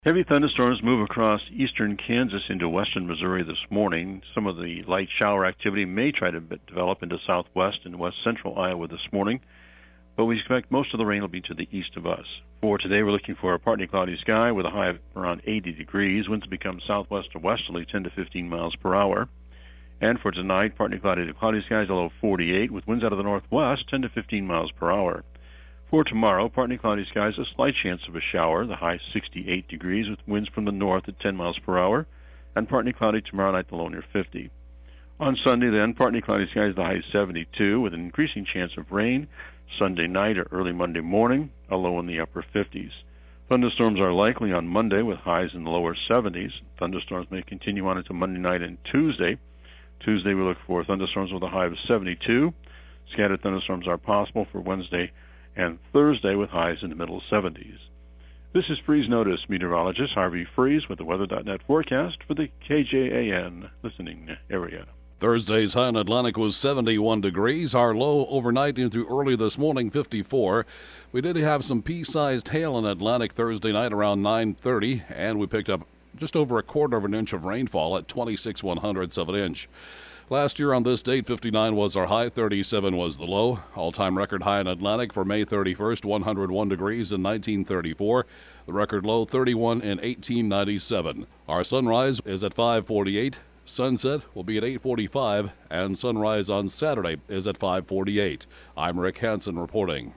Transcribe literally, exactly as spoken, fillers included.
Heavy thunderstorms move across eastern Kansas into western Missouri this morning. Some of the light shower activity may try to develop into southwest and west central Iowa this morning, but we expect most of the rain will be to the east of us. For today, we're looking for a partly cloudy sky with a high of around eighty degrees. Winds become southwest or westerly, ten to fifteen miles per hour. And for tonight, partly cloudy to cloudy skies, a low of forty-eight, with winds out of the northwest, ten to fifteen miles per hour. For tomorrow, partly cloudy skies, a slight chance of a shower, the high sixty-eight degrees, with winds from the north at ten miles per hour, and partly cloudy tomorrow night, the low near fifty. On Sunday, then, partly cloudy skies, the high seventy-two, with an increasing chance of rain. Sunday night or early Monday morning, a low in the upper fifties. Thunderstorms are likely on Monday with highs in the lower seventies. Thunderstorms may continue on into Monday night and Tuesday. Tuesday, we look for thunderstorms with a high of seventy-two. Scattered thunderstorms are possible for Wednesday and Thursday with highs in the middle seventies. This is Freeze Notice meteorologist Harvey Freeze with the weather dot net forecast for the K J A N listening area. Thursday's high in Atlantic was seventy-one degrees. Our low overnight and through early this morning, fifty-four. We did have some pea-sized hail in Atlantic Thursday night around nine thirty, and we picked up just over a quarter of an inch of rainfall at twenty-six one hundredths of an inch. Last year on this date, fifty-nine was our high, thirty-seven was the low. All-time record high in Atlantic for May thirty-first, one hundred one degrees in nineteen thirty-four. The record low, thirty-one in eighteen ninety-seven. Our sunrise is at five forty-eight. Sunset will be at eight forty-five, and sunrise on Saturday is at five forty-eight. I'm Rick Hansen reporting.